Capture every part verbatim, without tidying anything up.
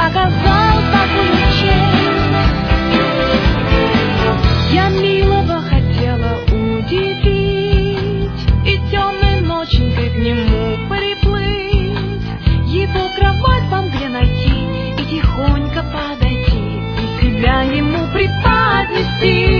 оказался ключей. Я милого хотела удивить и темной ноченькой к нему приплыть, его кровать по мгле найти и тихонько подойти, и себя ему преподнести.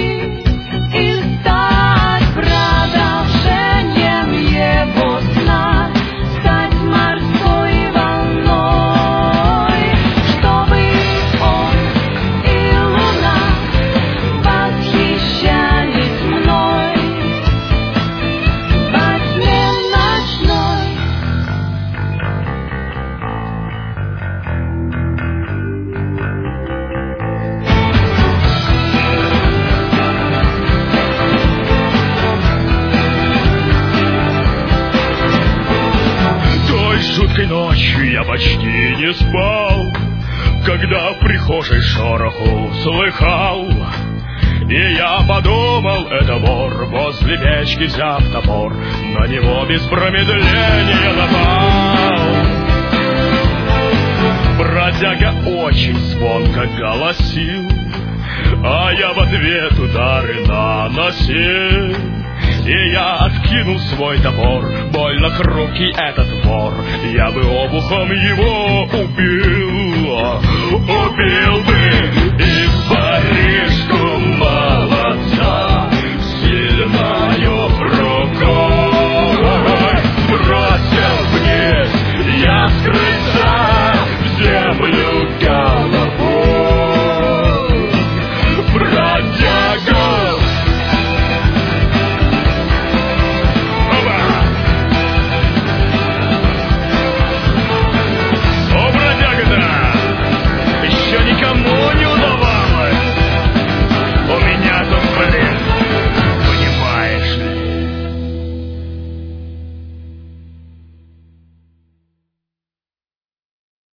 Жуткой ночью я почти не спал, когда в прихожей шороху слыхал. И я подумал, это вор, возле печки взяв топор, на него без промедления напал. Бродяга очень звонко голосил, а я в ответ удары наносил. И я откинул свой топор, больно хрупкий этот вор, я бы обухом его убил, убил бы.